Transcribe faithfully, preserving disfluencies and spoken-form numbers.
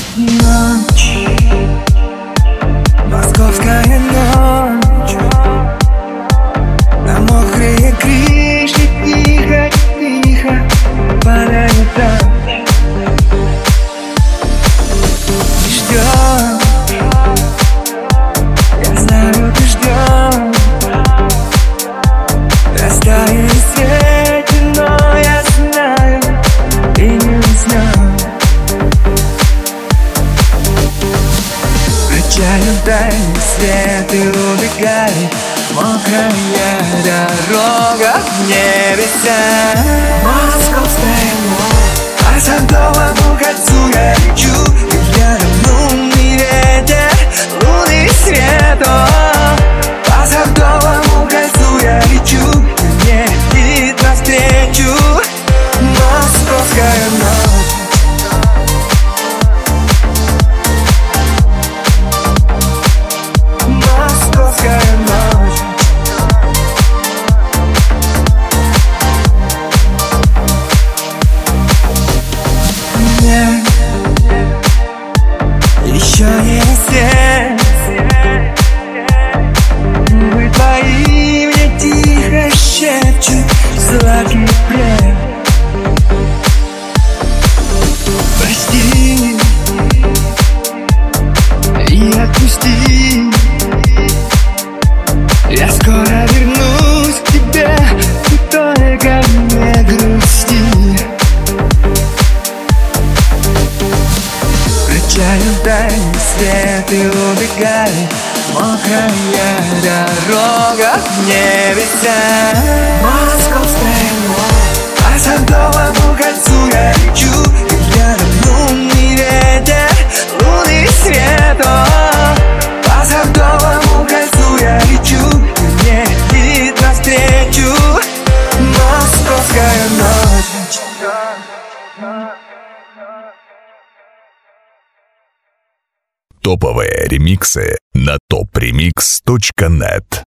Ночь, московская ночь, на мокрые крыши тихо, тихо падает дождь. И ждем, я знаю, ты ждем. Растает свет, но я знаю, ты не уснем. Включаю дальний свет и убегает мокрая дорога в небеса. Московская ночь, по Садовому кольцу я лечу, и рядом лунный ветер, лунный свет. О, по Садовому кольцу я лечу, и мне летит навстречу московская ночь. Московская ночь. Нет, еще не рассвет. Вы твои мне тихо шепчут сладкий плед. Прости и отпусти. Я скоро вернусь к тебе, ты только не грусти. Включаю дальний свет и убегает мокрая дорога в небеса. Московская ночь, по Садовому кольцу я лечу, и рядом лунный ветер, лунный свет. О, по Садовому кольцу я лечу, и мне летит навстречу московская ночь. Топовые ремиксы на топ ремикс точка нет.